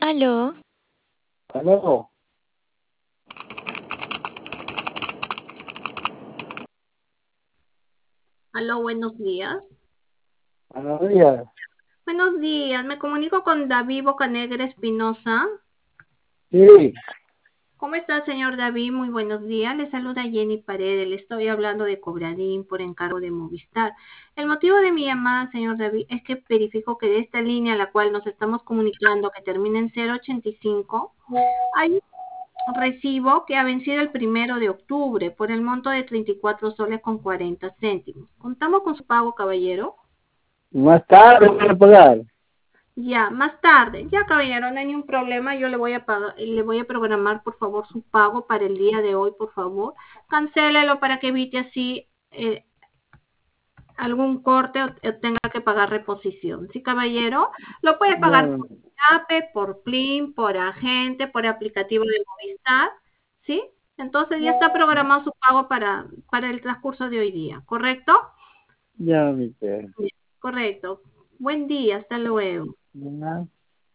Aló, Aló, Aló, buenos días. buenos días. Buenos días, me comunico con David Bocanegra Espinosa. Sí, ¿Cómo está, señor David? Muy buenos días. Le saluda Jenny Paredes. Le estoy hablando de Cobradín por encargo de Movistar. El motivo de mi llamada, señor David, es que verifico que de esta línea a la cual nos estamos comunicando, que termina en 085, hay un recibo que ha vencido el 1 de octubre por el monto de 34 soles con 40 céntimos. ¿Contamos con su pago, caballero? más tarde voy a pagar. Ya, más tarde. Ya, caballero, no hay ningún problema. Yo le voy a pagar, le voy a programar, por favor, su pago para el día de hoy, por favor. Cancélelo para que evite así algún corte o tenga que pagar reposición. Sí, caballero, lo puede pagar Ya, por APE, por Plin, por agente, por aplicativo de Movistar, ¿sí? Entonces ya está programado su pago para el transcurso de hoy día, ¿correcto? ya, viste. Bien, correcto. Buen día, hasta luego. Ya.